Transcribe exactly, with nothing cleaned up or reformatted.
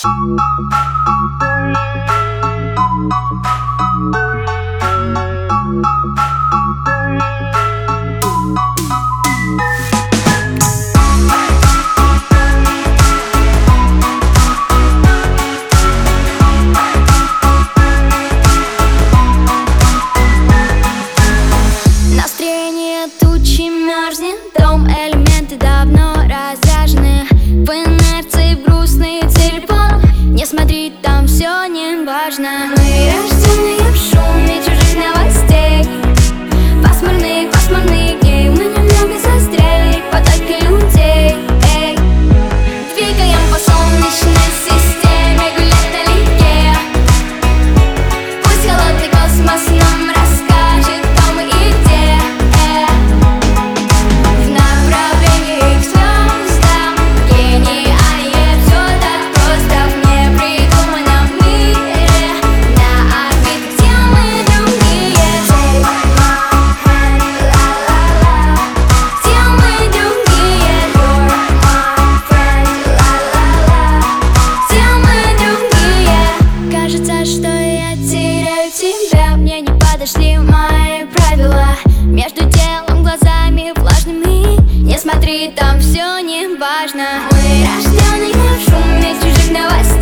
Настроение тучи мерзнет, дом элементы давно разряжены. В инерции грустный телефон, не смотри, там все не важно. Мы рожденные в шуме чужих новостей, пасмурных, пасмурных дней. Мы немного застряли в потоке людей. Эй, двигаем по солнечной системе, гулять налегке. Пусть холодный космос нам расскажет, кто мы и где. Э, в направлении к звездам гениальнее все так просто. В непридуманном мире на орбите, где мы другие. Take my hand, ла-ла-ла, где мы другие. You're my friend, ла-ла-ла, где мы другие. Кажется, что я теряю тебя, мне не подошли мои правила. Между телом, глазами влажными, не смотри, там все не важно. Мы рожденные в шуме чужих новостей.